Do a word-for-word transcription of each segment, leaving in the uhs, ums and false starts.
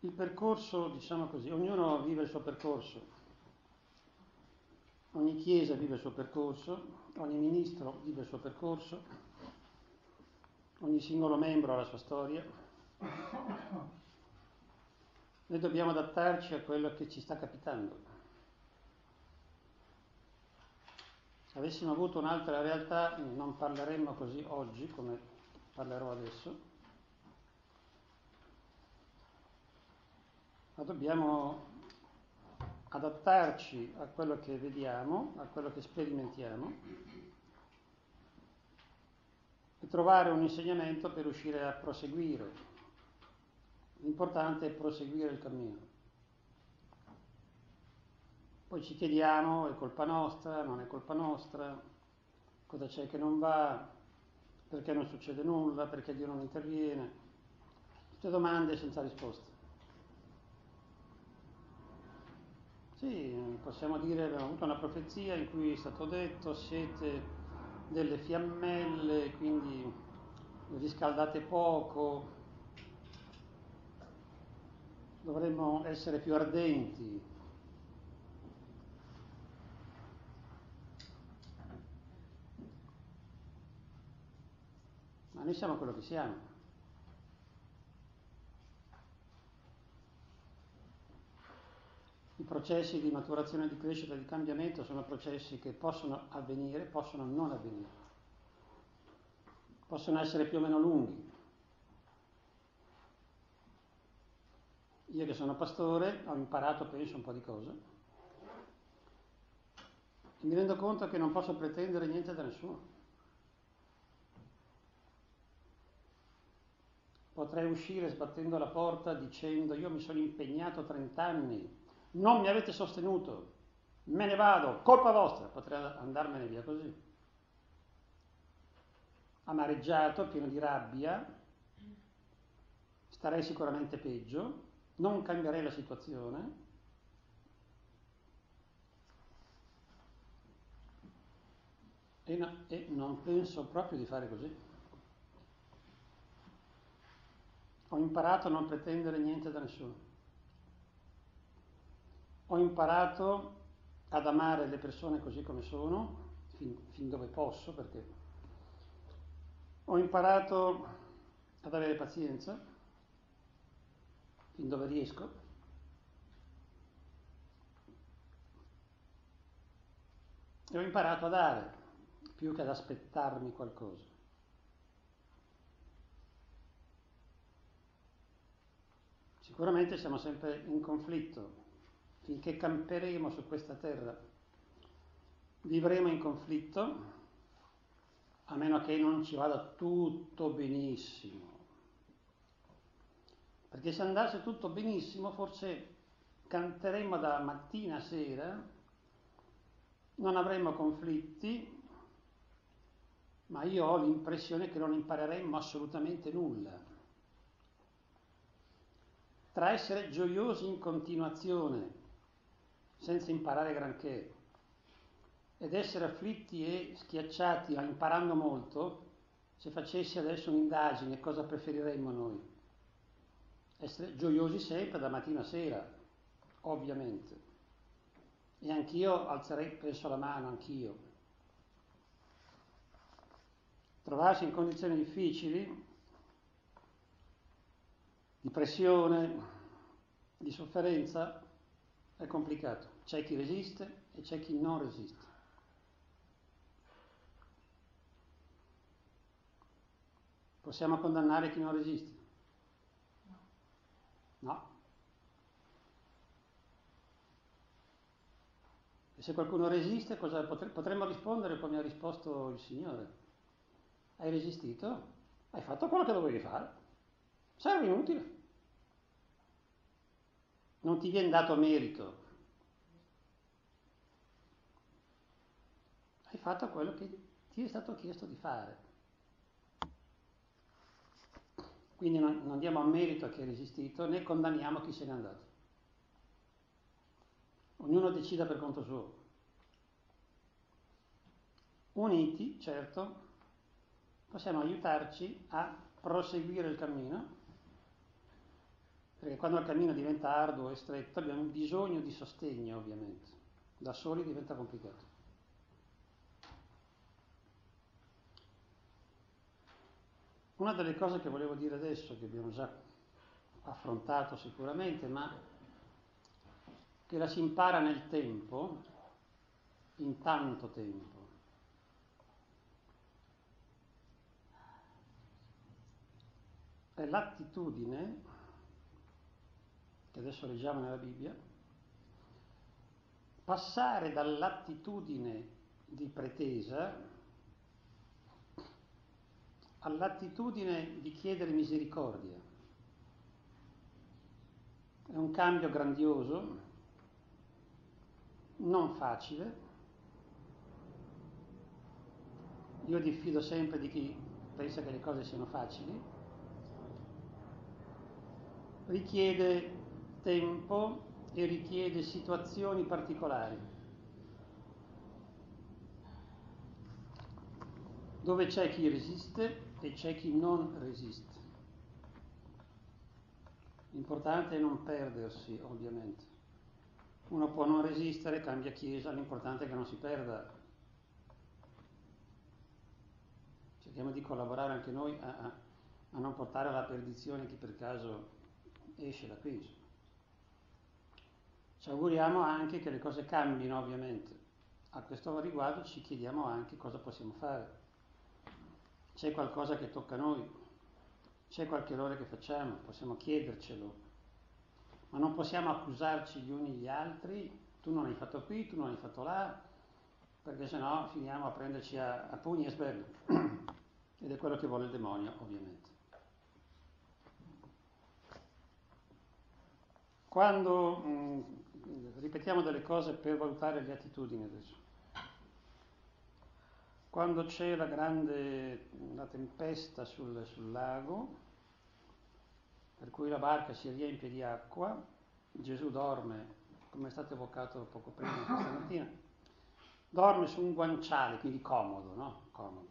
Il percorso, diciamo così, ognuno vive il suo percorso, ogni chiesa vive il suo percorso, ogni ministro vive il suo percorso, ogni singolo membro ha la sua storia. Noi dobbiamo adattarci a quello che ci sta capitando. Se avessimo avuto un'altra realtà non parleremmo così oggi come parlerò adesso, ma dobbiamo adattarci a quello che vediamo, a quello che sperimentiamo e trovare un insegnamento per riuscire a proseguire. L'importante è proseguire il cammino. Poi ci chiediamo, è colpa nostra, non è colpa nostra, cosa c'è che non va, perché non succede nulla, perché Dio non interviene. Tutte domande senza risposta. Sì, possiamo dire abbiamo avuto una profezia in cui è stato detto siete delle fiammelle, quindi riscaldate poco, dovremmo essere più ardenti. Ma noi siamo quello che siamo. I processi di maturazione, di crescita, di cambiamento sono processi che possono avvenire, possono non avvenire, possono essere più o meno lunghi. Io che sono pastore ho imparato, penso, un po' di cose e mi rendo conto che non posso pretendere niente da nessuno. Potrei uscire sbattendo la porta dicendo io mi sono impegnato trent'anni, non mi avete sostenuto, me ne vado, colpa vostra, potrei andarmene via così. Amareggiato, pieno di rabbia, starei sicuramente peggio, non cambierei la situazione. E, no, e non penso proprio di fare così. Ho imparato a non pretendere niente da nessuno. Ho imparato ad amare le persone così come sono, fin, fin dove posso, perché ho imparato ad avere pazienza, fin dove riesco. E ho imparato a dare, più che ad aspettarmi qualcosa. Sicuramente siamo sempre in conflitto. Finché camperemo su questa terra vivremo in conflitto, a meno che non ci vada tutto benissimo. Perché se andasse tutto benissimo forse canteremmo da mattina a sera, non avremmo conflitti, ma io ho l'impressione che non impareremmo assolutamente nulla. Tra essere gioiosi in continuazione, senza imparare granché, ed essere afflitti e schiacciati, imparando molto, se facessi adesso un'indagine, cosa preferiremmo noi? Essere gioiosi sempre da mattina a sera, ovviamente. E anch'io alzerei, penso, la mano, anch'io. Trovarsi in condizioni difficili, di pressione, di sofferenza, è complicato. C'è chi resiste e c'è chi non resiste. Possiamo condannare chi non resiste? No. E se qualcuno resiste, cosa potre- potremmo rispondere come ha risposto il Signore? Hai resistito? Hai fatto quello che dovevi fare. Serve inutile. Non ti viene dato merito. Hai fatto quello che ti è stato chiesto di fare. Quindi non, non diamo a merito a chi ha resistito, né condanniamo chi se n'è andato. Ognuno decida per conto suo. Uniti, certo, possiamo aiutarci a proseguire il cammino Perché quando il cammino diventa arduo e stretto abbiamo bisogno di sostegno, ovviamente. Da soli diventa complicato. Una delle cose che volevo dire adesso, che abbiamo già affrontato sicuramente, ma che la si impara nel tempo, in tanto tempo, è l'attitudine, che adesso leggiamo nella Bibbia, passare dall'attitudine di pretesa all'attitudine di chiedere misericordia. È un cambio grandioso, non facile. Io diffido sempre di chi pensa che le cose siano facili. Richiede tempo e richiede situazioni particolari, dove c'è chi resiste e c'è chi non resiste. L'importante è non perdersi, ovviamente. Uno può non resistere, cambia chiesa, l'importante è che non si perda. Cerchiamo di collaborare anche noi a, a, a non portare alla perdizione chi per caso esce da qui. Ci auguriamo anche che le cose cambino, ovviamente. A questo riguardo ci chiediamo anche cosa possiamo fare. C'è qualcosa che tocca a noi, c'è qualche errore che facciamo, possiamo chiedercelo, ma non possiamo accusarci gli uni gli altri, tu non hai fatto qui, tu non hai fatto là, perché sennò finiamo a prenderci a, a pugni e sberle. Ed è quello che vuole il demonio, ovviamente. Quando, mh, ripetiamo delle cose per valutare le attitudini adesso. Quando c'è la grande la tempesta sul, sul lago, per cui la barca si riempie di acqua, Gesù dorme, come è stato evocato poco prima questa mattina, dorme su un guanciale, quindi comodo, no? Comodo.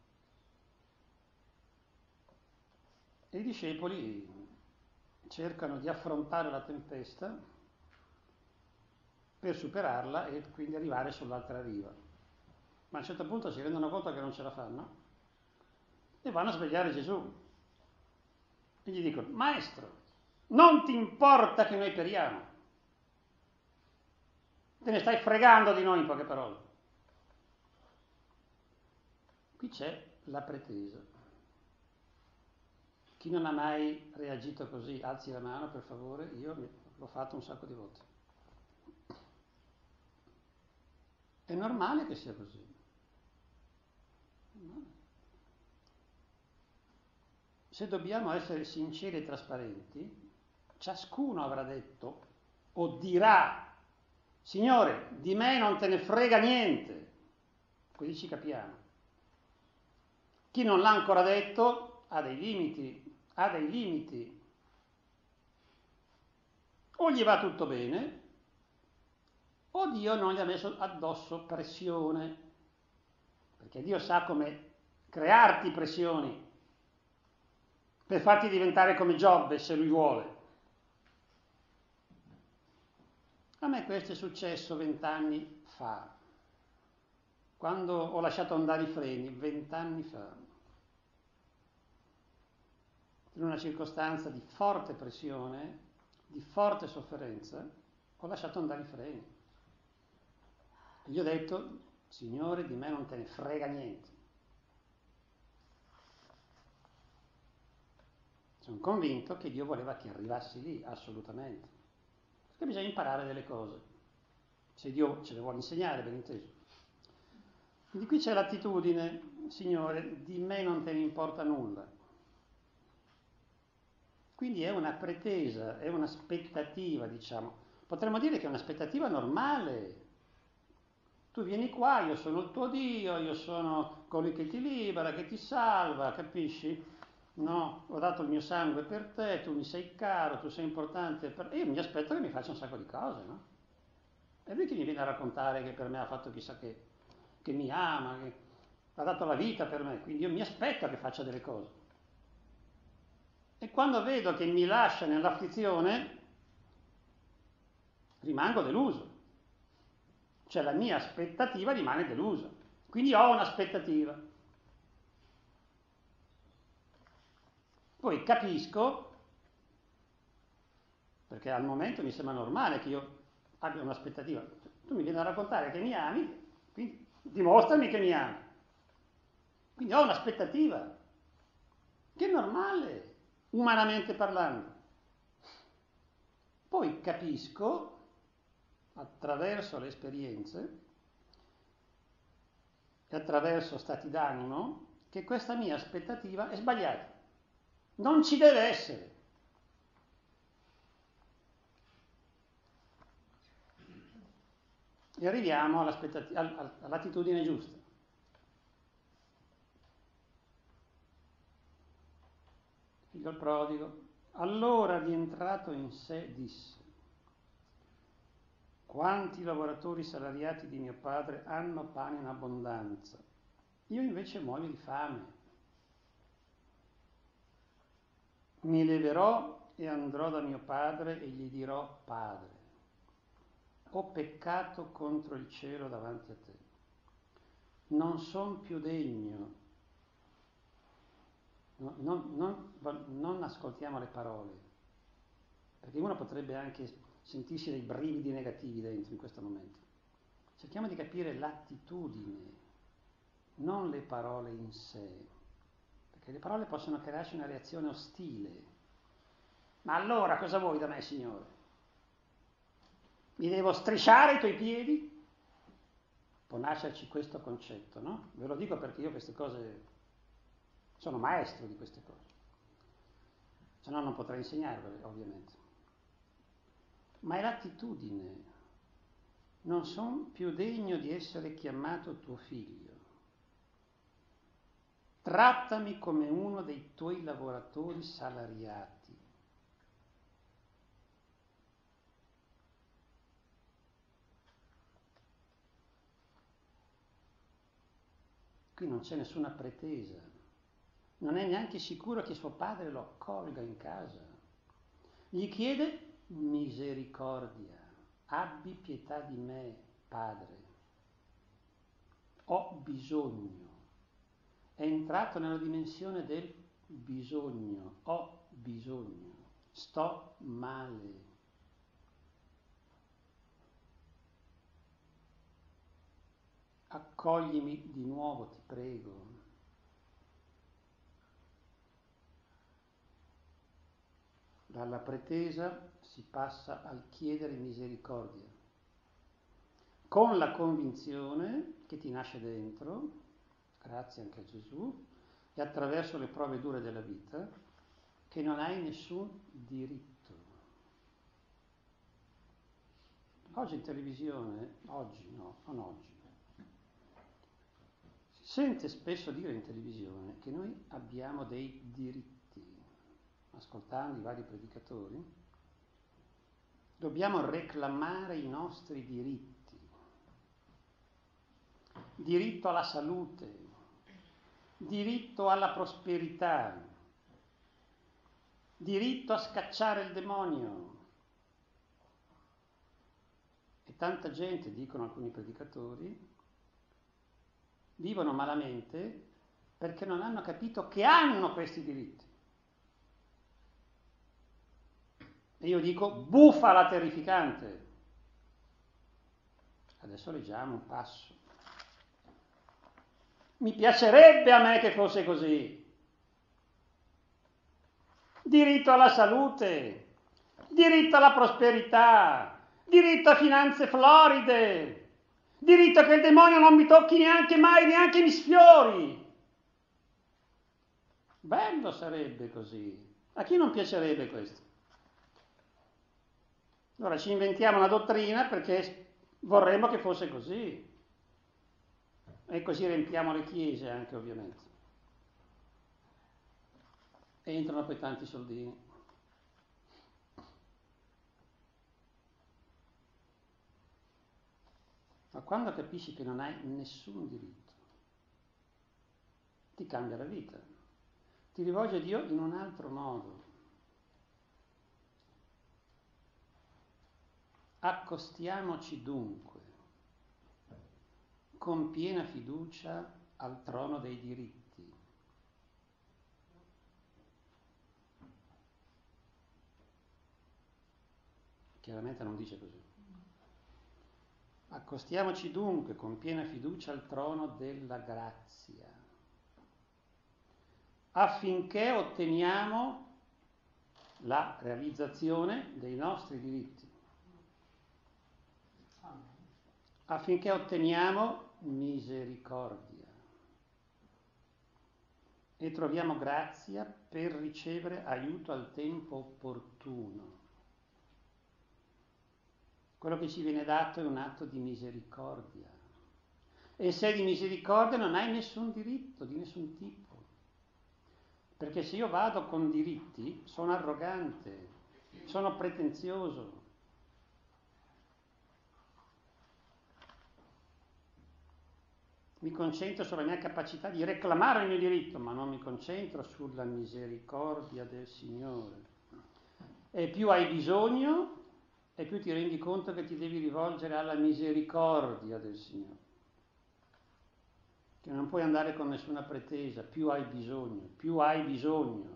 E i discepoli cercano di affrontare la tempesta per superarla e quindi arrivare sull'altra riva. Ma a un certo punto si rendono conto che non ce la fanno e vanno a svegliare Gesù e gli dicono: Maestro, non ti importa che noi periamo? Te ne stai fregando di noi, in poche parole. Qui c'è la pretesa. Chi non ha mai reagito così, alzi la mano per favore, io l'ho fatto un sacco di volte. È normale che sia così. Se dobbiamo essere sinceri e trasparenti, ciascuno avrà detto o dirà: Signore, di me non te ne frega niente. Così ci capiamo. Chi non l'ha ancora detto ha dei limiti, ha dei limiti. O gli va tutto bene, o Dio non gli ha messo addosso pressione, perché Dio sa come crearti pressioni per farti diventare come Giobbe, se lui vuole. A me questo è successo vent'anni fa, quando ho lasciato andare i freni, vent'anni fa, in una circostanza di forte pressione, di forte sofferenza, ho lasciato andare i freni. E gli ho detto: Signore, di me non te ne frega niente. Sono convinto che Dio voleva che arrivassi lì, assolutamente. Perché bisogna imparare delle cose. Se Dio ce le vuole insegnare, ben inteso. Quindi qui c'è l'attitudine: Signore, di me non te ne importa nulla. Quindi è una pretesa, è un'aspettativa, diciamo. Potremmo dire che è un'aspettativa normale. Tu vieni qua, io sono il tuo Dio, io sono colui che ti libera, che ti salva, capisci? No, ho dato il mio sangue per te, tu mi sei caro, tu sei importante per me. Io mi aspetto che mi faccia un sacco di cose, no? È lui che mi viene a raccontare che per me ha fatto chissà che, che mi ama, che ha dato la vita per me, quindi io mi aspetto che faccia delle cose. E quando vedo che mi lascia nell'afflizione, rimango deluso. Cioè la mia aspettativa rimane delusa. Quindi ho un'aspettativa. Poi capisco, perché al momento mi sembra normale che io abbia un'aspettativa. Tu mi vieni a raccontare che mi ami, quindi dimostrami che mi ami. Quindi ho un'aspettativa, che è normale, umanamente parlando. Poi capisco, attraverso le esperienze e attraverso stati d'animo, che questa mia aspettativa è sbagliata. Non ci deve essere. E arriviamo all'attitudine giusta. Figlio il prodigo, allora rientrato in sé disse: quanti lavoratori salariati di mio padre hanno pane in abbondanza, io invece muoio di fame. Mi leverò e andrò da mio padre e gli dirò: Padre, ho peccato contro il cielo davanti a te, non son più degno. No, non, non, non ascoltiamo le parole, perché uno potrebbe anche sentirsi dei brividi negativi dentro in questo momento. Cerchiamo di capire l'attitudine, non le parole in sé, perché le parole possono crearci una reazione ostile. Ma allora cosa vuoi da me, Signore? Mi devo strisciare i tuoi piedi? Può nascerci questo concetto, no? Ve lo dico perché io queste cose sono maestro di queste cose, se no non potrei insegnarvele, ovviamente. Ma è l'attitudine. Non sono più degno di essere chiamato tuo figlio. Trattami come uno dei tuoi lavoratori salariati. Qui non c'è nessuna pretesa. Non è neanche sicuro che suo padre lo accolga in casa. Gli chiede misericordia. Abbi pietà di me, Padre. Ho bisogno. È entrato nella dimensione del bisogno. Ho bisogno. Sto male. Accoglimi di nuovo, ti prego. Dalla pretesa si passa al chiedere misericordia, con la convinzione che ti nasce dentro, grazie anche a Gesù, e attraverso le prove dure della vita, che non hai nessun diritto. Oggi in televisione, oggi no, non oggi, si sente spesso dire in televisione che noi abbiamo dei diritti. Ascoltando i vari predicatori, dobbiamo reclamare i nostri diritti. Diritto alla salute, diritto alla prosperità, diritto a scacciare il demonio. E tanta gente, dicono alcuni predicatori, vivono malamente perché non hanno capito che hanno questi diritti. E io dico, bufala terrificante. Adesso leggiamo un passo. Mi piacerebbe a me che fosse così. Diritto alla salute, diritto alla prosperità, diritto a finanze floride, diritto che il demonio non mi tocchi neanche mai, neanche mi sfiori. Bello sarebbe così. A chi non piacerebbe questo? Allora ci inventiamo una dottrina perché vorremmo che fosse così. E così riempiamo le chiese anche, ovviamente. E entrano poi tanti soldini. Ma quando capisci che non hai nessun diritto, ti cambia la vita. Ti rivolgi a Dio in un altro modo. Accostiamoci dunque con piena fiducia al trono dei diritti. Chiaramente non dice così. Accostiamoci dunque con piena fiducia al trono della grazia, affinché otteniamo la realizzazione dei nostri diritti, affinché otteniamo misericordia e troviamo grazia per ricevere aiuto al tempo opportuno. Quello che ci viene dato è un atto di misericordia. E se di misericordia non hai nessun diritto, di nessun tipo. Perché se io vado con diritti, sono arrogante, sono pretenzioso. Mi concentro sulla mia capacità di reclamare il mio diritto, ma non mi concentro sulla misericordia del Signore. E più hai bisogno, e più ti rendi conto che ti devi rivolgere alla misericordia del Signore. Che non puoi andare con nessuna pretesa, più hai bisogno, più hai bisogno.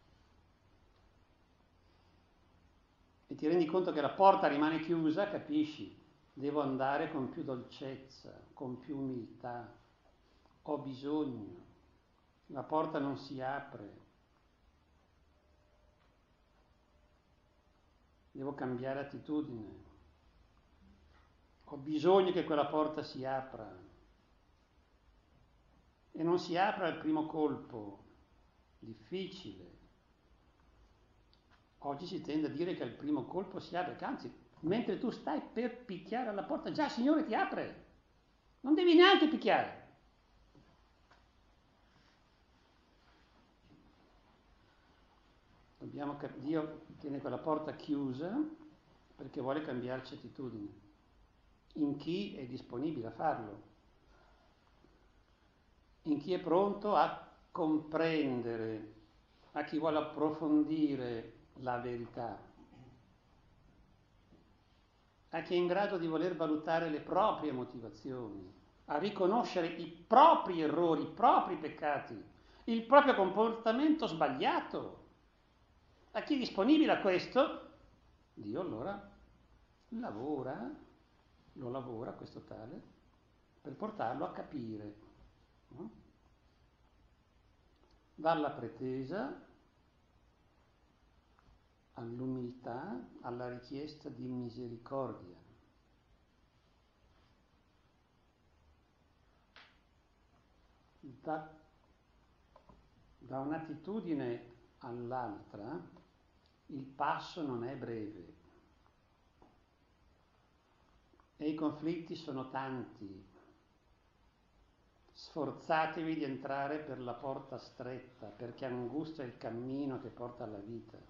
E ti rendi conto che la porta rimane chiusa, capisci? Devo andare con più dolcezza, con più umiltà. Ho bisogno. La porta non si apre. Devo cambiare attitudine. Ho bisogno che quella porta si apra. E non si apre al primo colpo. Difficile. Oggi si tende a dire che al primo colpo si apre, anzi, mentre tu stai per picchiare alla porta, già il Signore ti apre. Non devi neanche picchiare. Dobbiamo cap- Dio tiene quella porta chiusa perché vuole cambiarci attitudine. In chi è disponibile a farlo? In chi è pronto a comprendere, a chi vuole approfondire la verità, a chi è in grado di voler valutare le proprie motivazioni, a riconoscere i propri errori, i propri peccati, il proprio comportamento sbagliato. A chi è disponibile a questo, Dio allora lavora, lo lavora questo tale, per portarlo a capire, no? Dalla pretesa all'umiltà, alla richiesta di misericordia. Da, da un'attitudine all'altra il passo non è breve e i conflitti sono tanti. Sforzatevi di entrare per la porta stretta, perché angusto è il cammino che porta alla vita.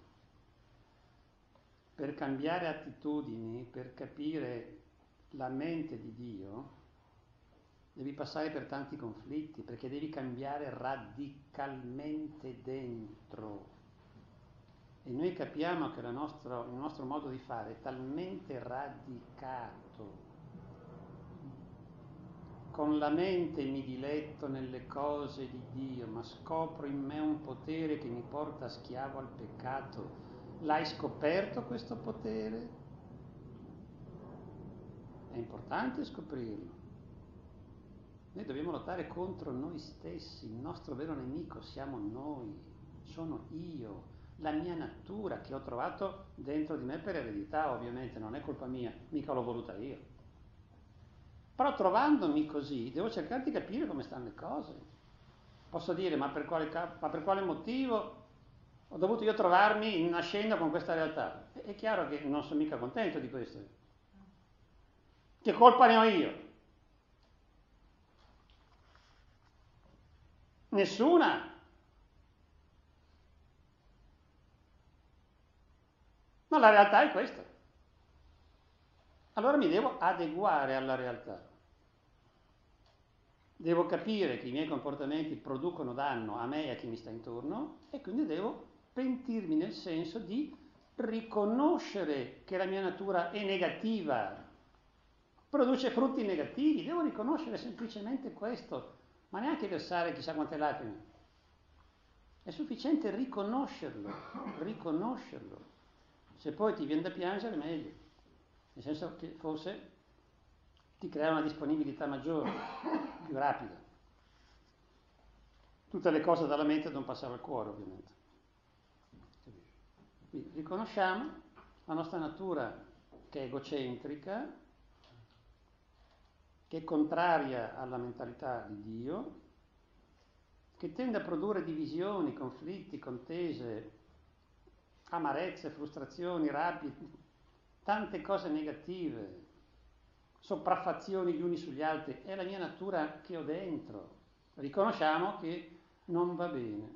Per cambiare attitudini, per capire la mente di Dio, devi passare per tanti conflitti, perché devi cambiare radicalmente dentro. E noi capiamo che la nostra, il nostro modo di fare è talmente radicato. Con la mente mi diletto nelle cose di Dio, ma scopro in me un potere che mi porta schiavo al peccato. L'hai scoperto questo potere? È importante scoprirlo. Noi dobbiamo lottare contro noi stessi, il nostro vero nemico siamo noi, sono io, la mia natura che ho trovato dentro di me per eredità, ovviamente, non è colpa mia, mica l'ho voluta io. Però trovandomi così devo cercare di capire come stanno le cose. Posso dire, ma per quale, ma per quale motivo ho dovuto io trovarmi nascendo con questa realtà? È chiaro che non sono mica contento di questo. Che colpa ne ho io? Nessuna. Ma la realtà è questa. Allora mi devo adeguare alla realtà. Devo capire che i miei comportamenti producono danno a me e a chi mi sta intorno e quindi devo pentirmi nel senso di riconoscere che la mia natura è negativa, produce frutti negativi, devo riconoscere semplicemente questo, ma neanche versare chissà quante lacrime. È sufficiente riconoscerlo, riconoscerlo. Se poi ti viene da piangere, meglio. Nel senso che forse ti crea una disponibilità maggiore, più rapida. Tutte le cose dalla mente devono passare al cuore, ovviamente. Quindi riconosciamo la nostra natura che è egocentrica, che è contraria alla mentalità di Dio, che tende a produrre divisioni, conflitti, contese, amarezze, frustrazioni, rabbie, tante cose negative, sopraffazioni gli uni sugli altri. È la mia natura che ho dentro. Riconosciamo che non va bene.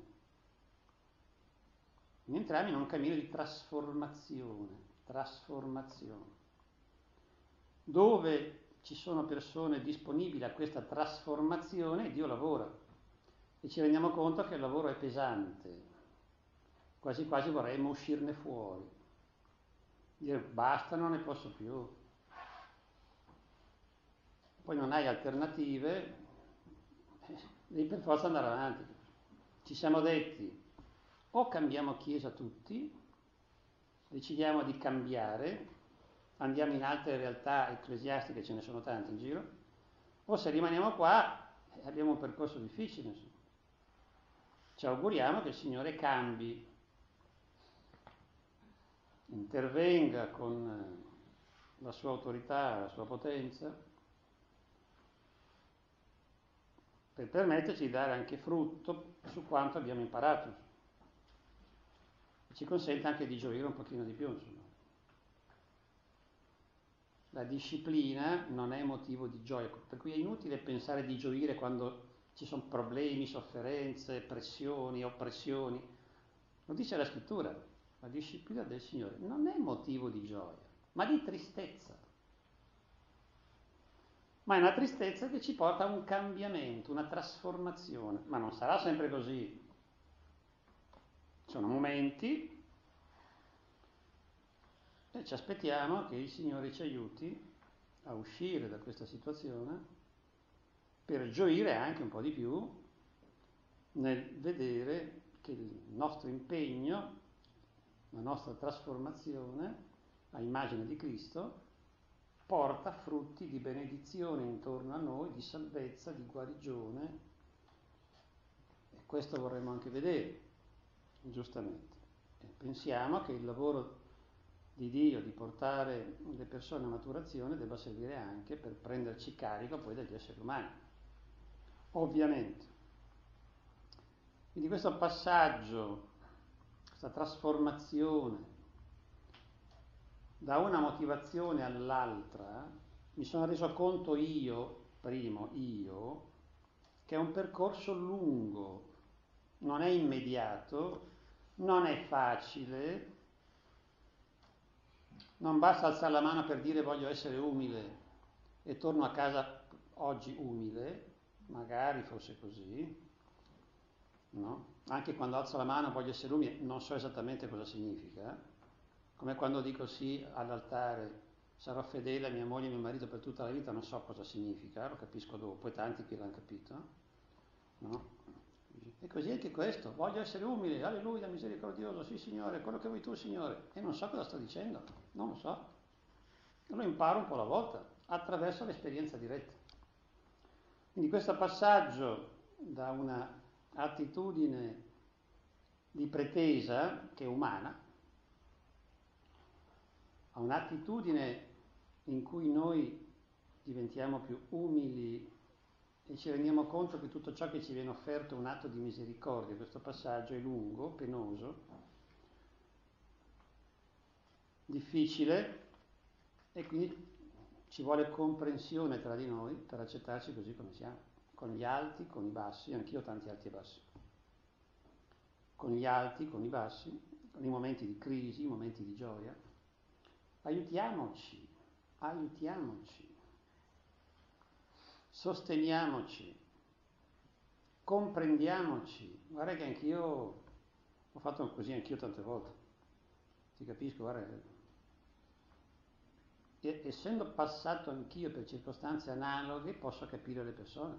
Quindi entriamo in un cammino di trasformazione, trasformazione, dove ci sono persone disponibili a questa trasformazione, Dio lavora e ci rendiamo conto che il lavoro è pesante, quasi quasi vorremmo uscirne fuori, dire basta, non ne posso più. Poi non hai alternative, devi per forza andare avanti. Ci siamo detti, o cambiamo chiesa tutti, decidiamo di cambiare, andiamo in altre realtà ecclesiastiche, ce ne sono tante in giro, o se rimaniamo qua abbiamo un percorso difficile. Insomma. Ci auguriamo che il Signore cambi, intervenga con la sua autorità, la sua potenza, per permetterci di dare anche frutto su quanto abbiamo imparato. E ci consente anche di gioire un pochino di più, insomma. La disciplina non è motivo di gioia, per cui è inutile pensare di gioire quando ci sono problemi, sofferenze, pressioni, oppressioni. Lo dice la scrittura, la disciplina del Signore non è motivo di gioia, ma di tristezza. Ma è una tristezza che ci porta a un cambiamento, una trasformazione, ma non sarà sempre così. Ci sono momenti e ci aspettiamo che il Signore ci aiuti a uscire da questa situazione per gioire anche un po' di più nel vedere che il nostro impegno, la nostra trasformazione a immagine di Cristo porta frutti di benedizione intorno a noi, di salvezza, di guarigione, e questo vorremmo anche vedere, giustamente. E pensiamo che il lavoro di Dio di portare le persone a maturazione debba servire anche per prenderci carico poi degli esseri umani, ovviamente. Quindi questo passaggio, questa trasformazione da una motivazione all'altra, mi sono reso conto io, primo io, che è un percorso lungo, non è immediato, non è facile, non basta alzare la mano per dire voglio essere umile e torno a casa oggi umile, magari fosse così, no? Anche quando alzo la mano voglio essere umile, non so esattamente cosa significa. Come quando dico sì all'altare, sarò fedele a mia moglie e mio marito per tutta la vita, non so cosa significa, lo capisco dopo, e tanti che l'hanno capito, no? E così anche questo, voglio essere umile, alleluia, misericordioso, sì Signore, quello che vuoi tu Signore, e non so cosa sto dicendo, non lo so, lo imparo un po' alla volta, attraverso l'esperienza diretta. Quindi questo passaggio da una attitudine di pretesa, che è umana, a un'attitudine in cui noi diventiamo più umili e ci rendiamo conto che tutto ciò che ci viene offerto è un atto di misericordia. Questo passaggio è lungo, penoso, difficile, e quindi ci vuole comprensione tra di noi per accettarci così come siamo, con gli alti, con i bassi, anch'io ho tanti alti e bassi, con gli alti, con i bassi, con i momenti di crisi, i momenti di gioia. Aiutiamoci, aiutiamoci, sosteniamoci, comprendiamoci. Guarda che anch'io ho fatto così, anch'io tante volte. ti capisco, guarda, e, essendo passato anch'io per circostanze analoghe, posso capire le persone.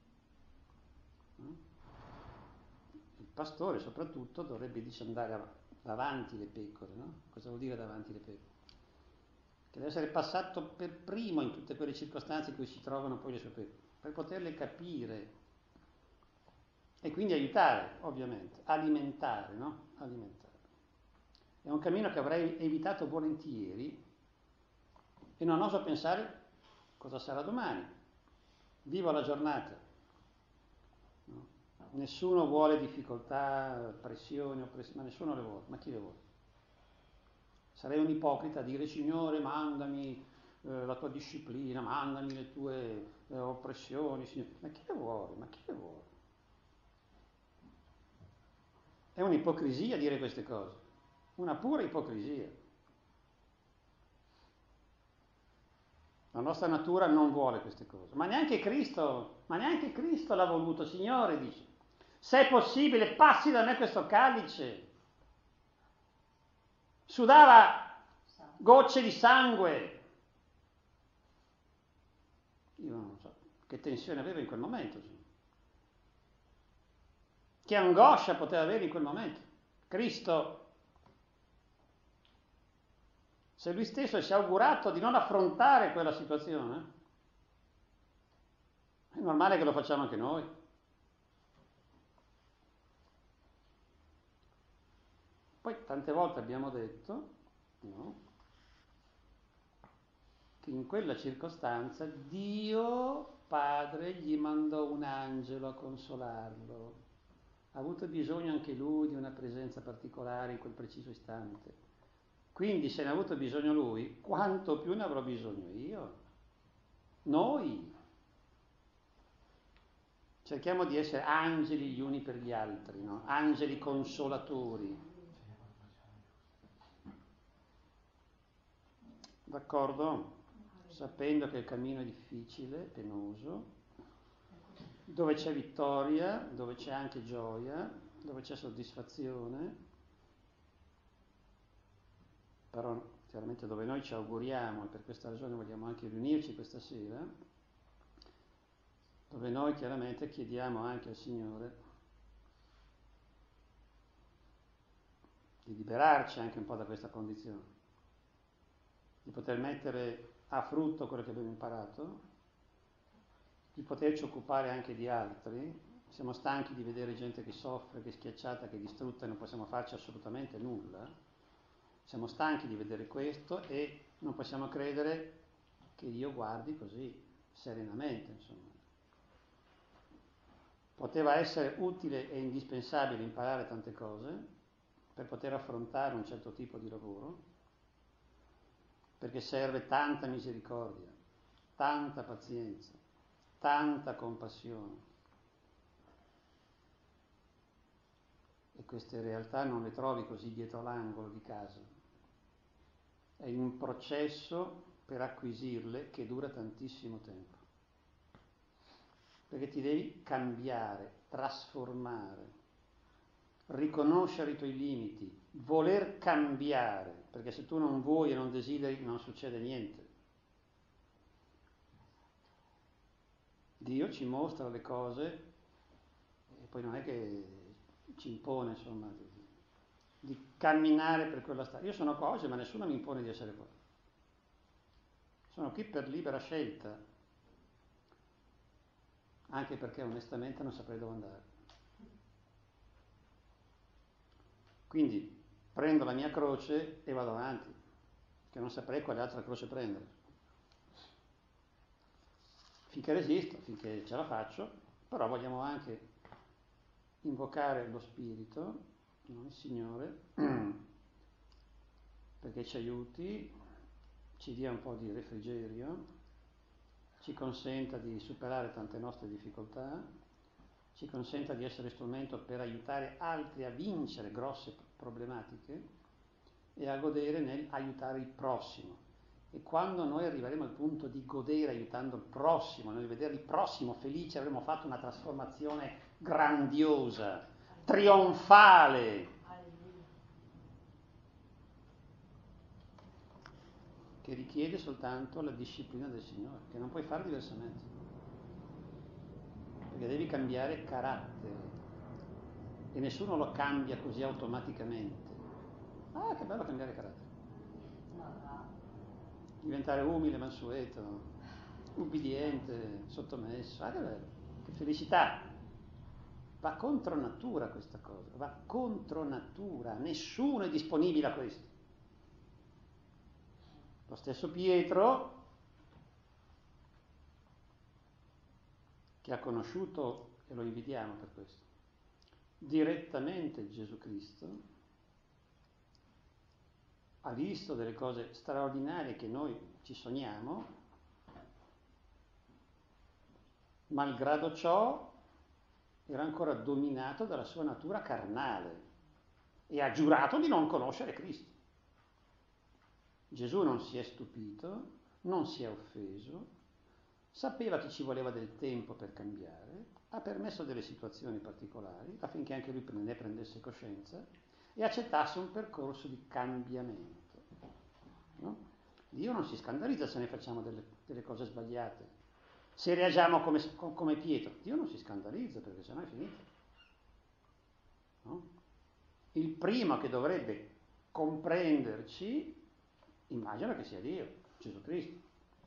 Il pastore soprattutto dovrebbe dice, andare davanti le pecore, no? Cosa vuol dire davanti le pecore? Che deve essere passato per primo in tutte quelle circostanze in cui si trovano poi le sue pecore, per poterle capire e quindi aiutare, ovviamente, alimentare, no? Alimentare. È un cammino che avrei evitato volentieri e non oso pensare cosa sarà domani. Vivo la giornata. No? Nessuno vuole difficoltà, pressioni, oppressioni, ma nessuno le vuole. Ma chi le vuole? Sarei un ipocrita a dire Signore mandami eh, la tua disciplina, mandami le tue eh, oppressioni. Signore. Ma chi le vuole? Ma chi le vuole? È un'ipocrisia dire queste cose, una pura ipocrisia. La nostra natura non vuole queste cose, ma neanche Cristo, ma neanche Cristo l'ha voluto. Signore, dice, se è possibile passi da me questo calice. Sudava gocce di sangue. Io non so che tensione aveva in quel momento, che angoscia poteva avere in quel momento. Cristo, se lui stesso si è augurato di non affrontare quella situazione, è normale che lo facciamo anche noi. Poi tante volte abbiamo detto, no, che in quella circostanza Dio Padre gli mandò un angelo a consolarlo. Ha avuto bisogno anche lui di una presenza particolare in quel preciso istante. Quindi se ne ha avuto bisogno lui, quanto più ne avrò bisogno io? Noi. Cerchiamo di essere angeli gli uni per gli altri, no? Angeli consolatori. D'accordo? Sapendo che il cammino è difficile, penoso, dove c'è vittoria, dove c'è anche gioia, dove c'è soddisfazione, però chiaramente dove noi ci auguriamo, e per questa ragione vogliamo anche riunirci questa sera, dove noi chiaramente chiediamo anche al Signore di liberarci anche un po' da questa condizione, di poter mettere a frutto quello che abbiamo imparato, di poterci occupare anche di altri. Siamo stanchi di vedere gente che soffre, che è schiacciata, che è distrutta e non possiamo farci assolutamente nulla. Siamo stanchi di vedere questo e non possiamo credere che Dio guardi così serenamente, insomma. Poteva essere utile e indispensabile imparare tante cose per poter affrontare un certo tipo di lavoro, perché serve tanta misericordia, tanta pazienza, tanta compassione. E queste realtà non le trovi così dietro l'angolo di casa. È un processo per acquisirle che dura tantissimo tempo. Perché ti devi cambiare, trasformare, riconoscere i tuoi limiti, voler cambiare, perché se tu non vuoi e non desideri non succede niente. Dio ci mostra le cose e poi non è che ci impone, insomma, di, di camminare per quella strada. Io sono qua oggi, ma nessuno mi impone di essere qua. Sono qui per libera scelta, anche perché onestamente non saprei dove andare. Quindi prendo la mia croce e vado avanti, che non saprei quale altra croce prendere. Finché resisto, finché ce la faccio, però vogliamo anche invocare lo Spirito, no? Il Signore, perché ci aiuti, ci dia un po' di refrigerio, ci consenta di superare tante nostre difficoltà, ci consenta di essere strumento per aiutare altri a vincere grosse problematiche e a godere nell'aiutare il prossimo. E quando noi arriveremo al punto di godere aiutando il prossimo, nel vedere il prossimo felice, avremo fatto una trasformazione grandiosa, trionfale. che richiede soltanto la disciplina del Signore, che non puoi fare diversamente, perché devi cambiare carattere e nessuno lo cambia così automaticamente. Ah, che bello cambiare carattere. Diventare umile, mansueto, ubbidiente, sottomesso, ah che bello, che felicità. Va contro natura questa cosa, va contro natura, nessuno è disponibile a questo. Lo stesso Pietro, che ha conosciuto, e lo invidiamo per questo, direttamente Gesù Cristo, ha visto delle cose straordinarie che noi ci sogniamo, malgrado ciò era ancora dominato dalla sua natura carnale e ha giurato di non conoscere Cristo. Gesù non si è stupito, non si è offeso, sapeva che ci voleva del tempo per cambiare, ha permesso delle situazioni particolari affinché anche lui ne prendesse coscienza e accettasse un percorso di cambiamento. No? Dio non si scandalizza se ne facciamo delle, delle cose sbagliate. Se reagiamo come, come Pietro, Dio non si scandalizza perché sennò è finito. No? Il primo che dovrebbe comprenderci, immagino che sia Dio, Gesù Cristo.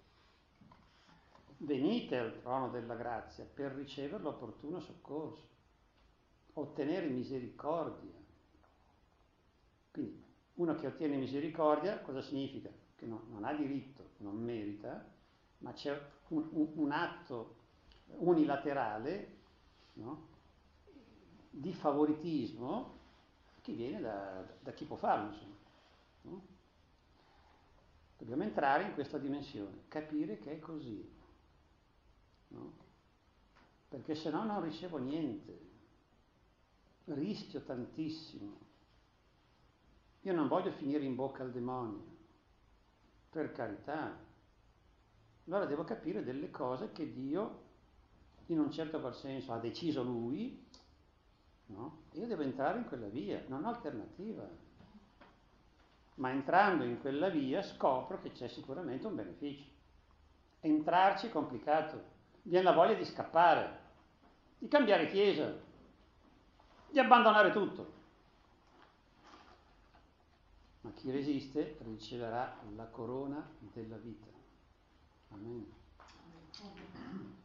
Venite al trono della grazia per ricevere l'opportuno soccorso, ottenere misericordia. Quindi uno che ottiene misericordia cosa significa? Che no, non ha diritto, non merita, ma c'è un, un, un atto unilaterale, no, di favoritismo che viene da, da chi può farlo, insomma. No? Dobbiamo entrare in questa dimensione, capire che è così, no? Perché se no non ricevo niente, rischio tantissimo. Io non voglio finire in bocca al demonio, per carità. Allora devo capire delle cose che Dio, in un certo qual senso, ha deciso Lui, no? Io devo entrare in quella via, non ho alternativa. Ma entrando in quella via scopro che c'è sicuramente un beneficio. Entrarci è complicato, viene la voglia di scappare, di cambiare chiesa, di abbandonare tutto. Ma chi resiste riceverà la corona della vita. Amen.